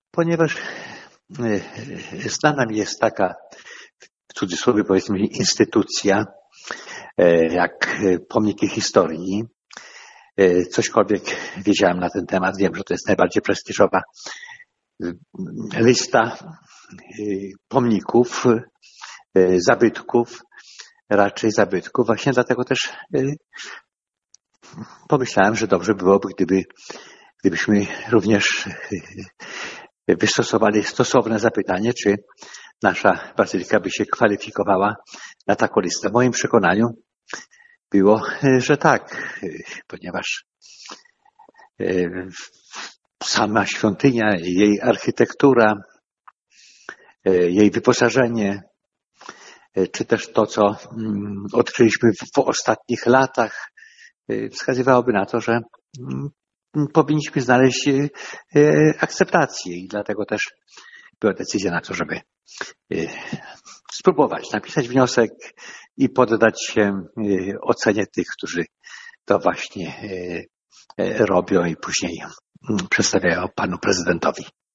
ponieważ znana mi jest taka, w cudzysłowie powiedzmy, instytucja, jak pomniki historii. Cośkolwiek wiedziałem na ten temat. Wiem, że to jest najbardziej prestiżowa lista pomników, zabytków, raczej zabytków. Właśnie dlatego też pomyślałem, że dobrze byłoby, gdybyśmy również wystosowali stosowne zapytanie, czy nasza bazylika by się kwalifikowała na taką listę. W moim przekonaniu było, że tak, ponieważ sama świątynia, jej architektura, jej wyposażenie, czy też to, co odkryliśmy w ostatnich latach, wskazywałoby na to, że powinniśmy znaleźć akceptację i dlatego też była decyzja na to, żeby spróbować napisać wniosek i poddać się ocenie tych, którzy to właśnie robią i później przedstawiają panu prezydentowi.